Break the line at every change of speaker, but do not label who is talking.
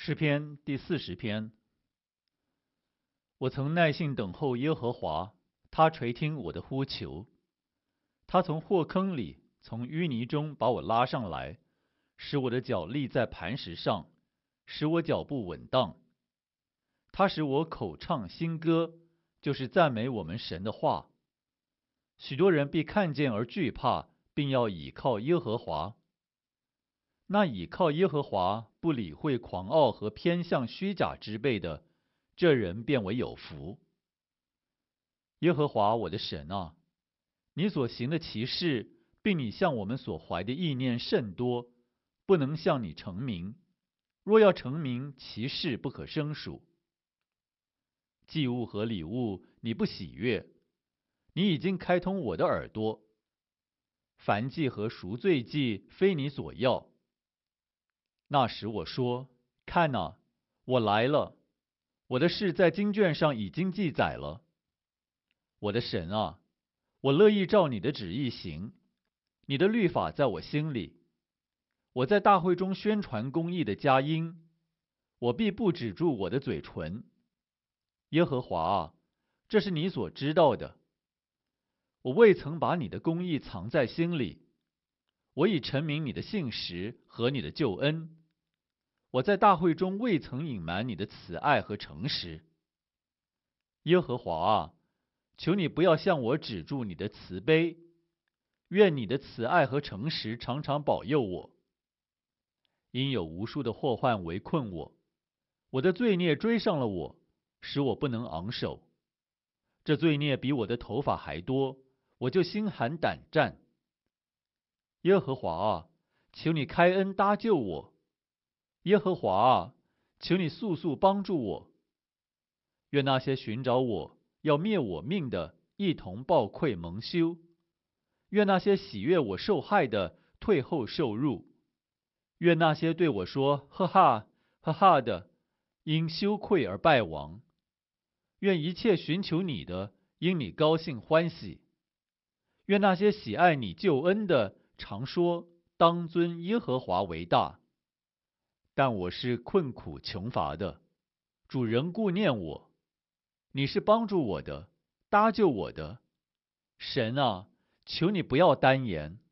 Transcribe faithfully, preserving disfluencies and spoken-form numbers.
诗篇第四十篇。我曾耐心等候耶和华，他垂听我的呼求。他从祸坑里，从淤泥中把我拉上来，使我的脚立在磐石上，使我脚步稳当。他使我口唱新歌，就是赞美我们神的话。许多人必看见而惧怕，并要倚靠耶和华。那倚靠耶和华，不理会狂傲和偏向虚假之辈的，这人便为有福。耶和华我的神啊，你所行的奇事，并你向我们所怀的意念甚多，不能向你成名。若要成名，其事不可胜数。祭物和礼物，你不喜悦，你已经开通我的耳朵。燔祭和赎罪祭，非你所要。那时我说：看哪，我来了，我的事在经卷上已经记载了。我的神啊，我乐意照你的旨意行，你的律法在我心里。我在大会中宣传公义的佳音，我必不止住我的嘴唇。耶和华啊，这是你所知道的。我未曾把你的公义藏在心里，我已陈明你的信实和你的救恩。我在大会中未曾隐瞒你的慈爱和诚实。耶和华啊，求你不要向我止住你的慈悲，愿你的慈爱和诚实常常保佑我。因有无数的祸患围困我，我的罪孽追上了我，使我不能昂首。这罪孽比我的头发还多，我就心寒胆战。耶和华啊，求你开恩搭救我。耶和华啊，求你速速帮助我。愿那些寻找我要灭我命的，一同抱愧蒙羞；愿那些喜悦我受害的，退后受辱；愿那些对我说“呵哈，呵哈”的，因羞愧而败亡；愿一切寻求你的，因你高兴欢喜；愿那些喜爱你救恩的，常说当尊耶和华为大。但我是困苦穷乏的，主仍顾念我。你是帮助我的，搭救我的。神啊，求你不要单言。